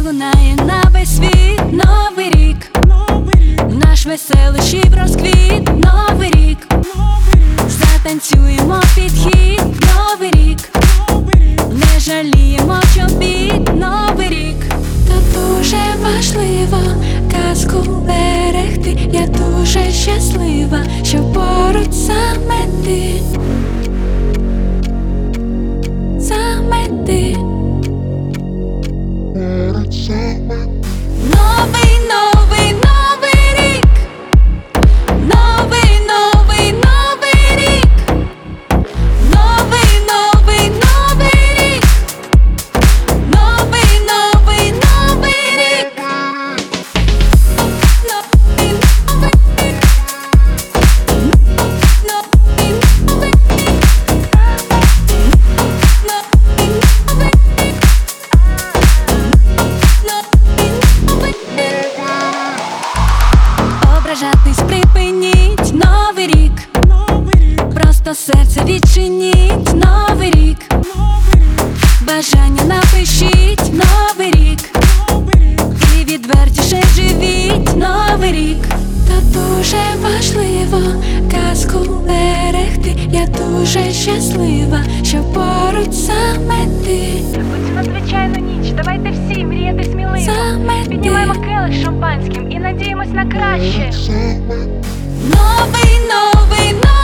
лунає на весь світ Новий рік, наш веселощів розквіт. Новий рік, затанцюємо підхід. Новий рік, не жаліємо чобіт. Новий рік, та дуже важливо казку берегти. Я дуже щаслива, що поруч саме ти. Саме ти. Новий, новий, новий рік. Новий, новий, новий рік. Новий, новий, новий рік. Новий, новий, новий рік. Новий, новий рік. Новий, новий рік. Ображатись припиніть. Новий рік, просто серце відчиніть. Новий рік, бажання напишіть. Новий рік, і відвертіше живіть. Новий рік, та дуже важливо казку берегти. Я дуже щаслива, що поруч саме ти. У цю надзвичайну ніч давайте всі мріяти сміливо. Саме Піднімаємо ти. келих шампанським і надіємось на краще. Новий, новий, новий